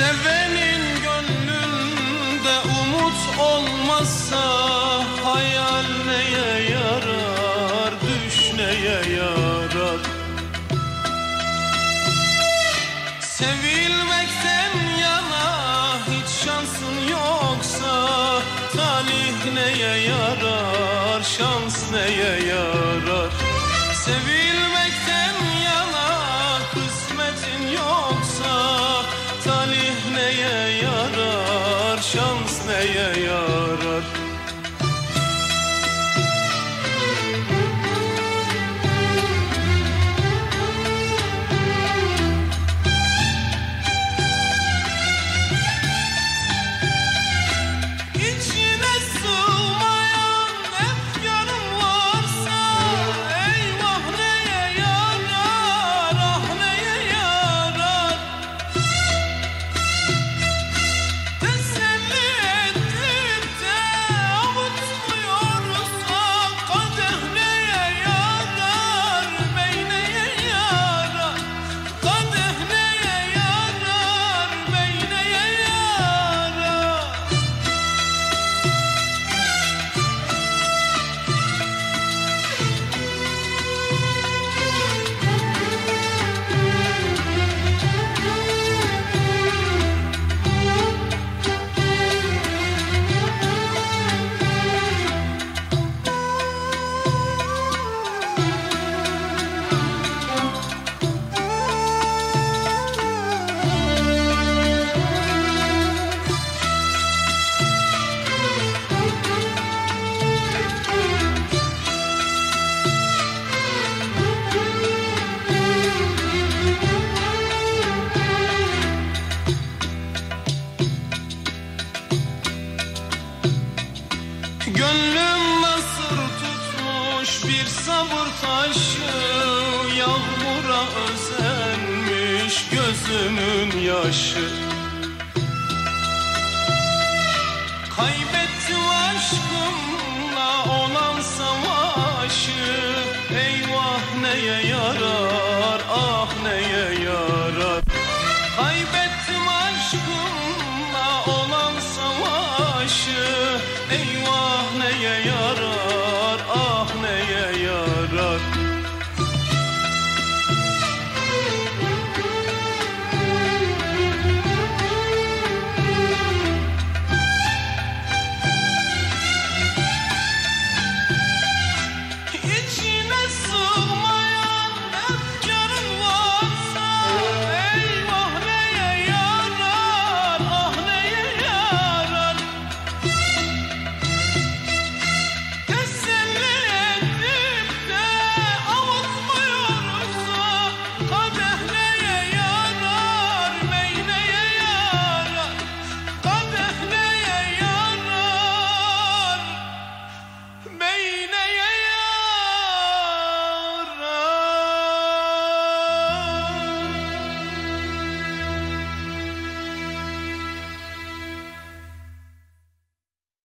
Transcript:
Sevenin gönlünde umut olmazsa hayal neye yarar, düş neye yarar? Sevilmekten yana hiç şansın yoksa talih neye yarar, şans neye yarar? Sevilmekten yana kısmetin yoksa talih neye yarar, şans neye yarar? İçine sığmayan efkarım varsa eyvah neye yarar, ah neye yarar? Teselli edip de avutmuyorsa kadeh neye yarar, bey neye yarar? Kadeh neye yarar, bey neye yarar? Gönlüm nasır tutmuş bir sabır taşı, yağmura özenmiş gözümün yaşı. Kaybettim aşkımla olan savaşı, eyvah neye yarar, ah neye yarar?